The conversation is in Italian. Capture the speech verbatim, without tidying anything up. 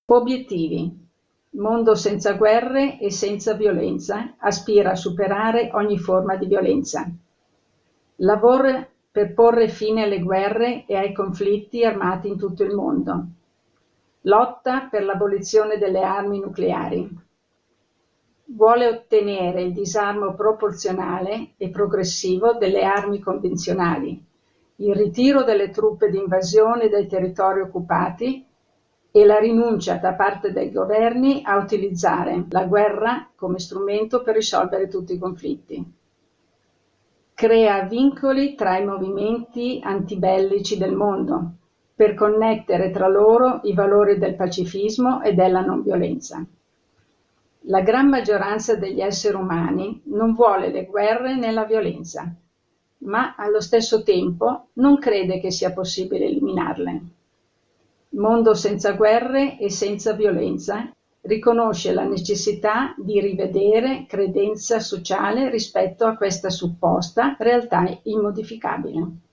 Obiettivi: mondo senza guerre e senza violenza, aspira a superare ogni forma di violenza. Lavora per porre fine alle guerre e ai conflitti armati in tutto il mondo. Lotta per l'abolizione delle armi nucleari. Vuole ottenere il disarmo proporzionale e progressivo delle armi convenzionali, il ritiro delle truppe di invasione dai territori occupati e la rinuncia da parte dei governi a utilizzare la guerra come strumento per risolvere tutti i conflitti. Crea vincoli tra i movimenti antibellici del mondo per connettere tra loro i valori del pacifismo e della non violenza. La gran maggioranza degli esseri umani non vuole le guerre né la violenza, ma allo stesso tempo non crede che sia possibile eliminarle. Mondo senza guerre e senza violenza riconosce la necessità di rivedere credenza sociale rispetto a questa supposta realtà immodificabile.